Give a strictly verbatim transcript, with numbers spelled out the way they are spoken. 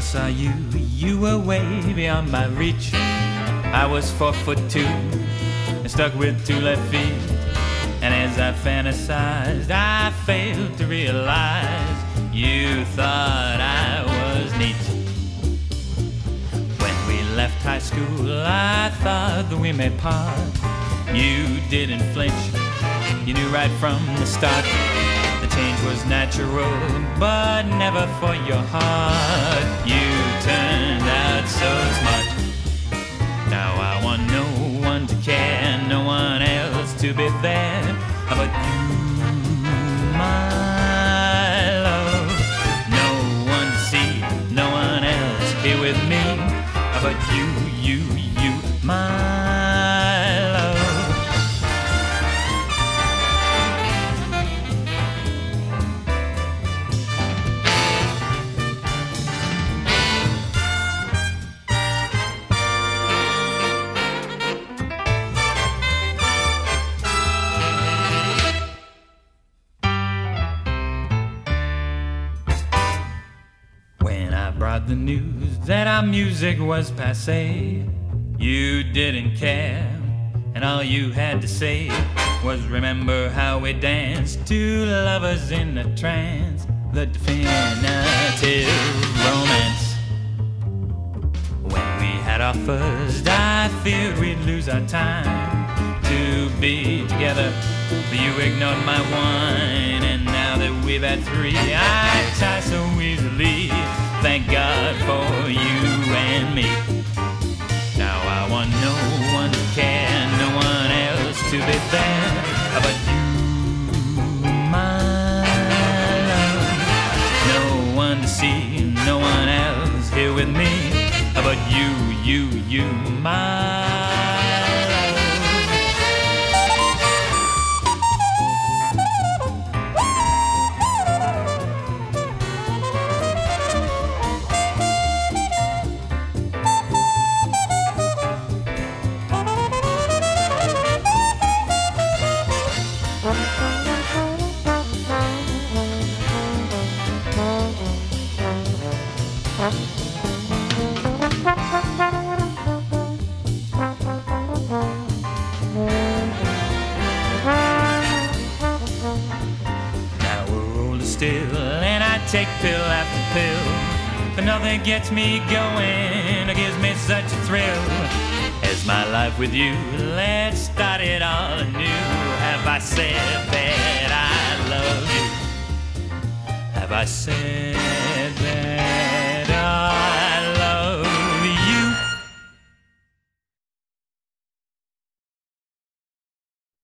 saw you, you were way beyond my reach. I was four foot two and stuck with two left feet. And as I fantasized, I failed to realize you thought I was neat. When we left high school, I thought that we may part. You didn't flinch, you knew right from the start. The change was natural, but never for your heart. You turned out so smart. Now I want no one to care, no one else to be there but you, my love. No one to see, no one else here with me but you, you, you, my love. The news that our music was passé, you didn't care, and all you had to say was remember how we danced, two lovers in a trance, the definitive romance. When we had our first, I feared we'd lose our time to be together, but you ignored my whine, and now that we've had three, I tie so easily. Thank God for you and me. Now I want no one to care, no one else to be there but you, my love. No one to see, no one else here with me but you, you, you, my take pill after pill, but nothing gets me going or gives me such a thrill as my life with you. Let's start it all anew. Have I said that I love you? Have I said that